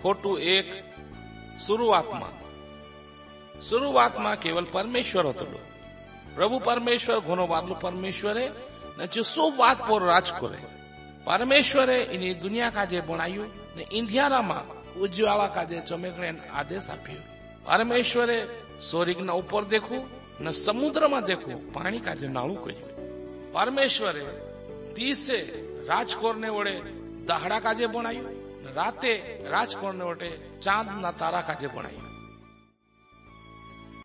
ખોટું 1 शुरुआत केवल परमेश्वर होतो। प्रभु परमेश्वर घणो वारलो परमेश्वरे ने जो सो बात पर राज करे। परमेश्वरे इनी दुनिया काजे बनायो ने इंधियारा में उज्ज्वला काजे चमकणे आदेश आप्यो। परमेश्वरे स्वर्ग ना ऊपर देखो न समुद्र में देखो पानी काजे नाळू कर्યું। परमेश्वरे दिसे राज करने वडे दाहड़ा काजे बनायो, राते राज करने वडे चांद ना तारा काजे बनायो।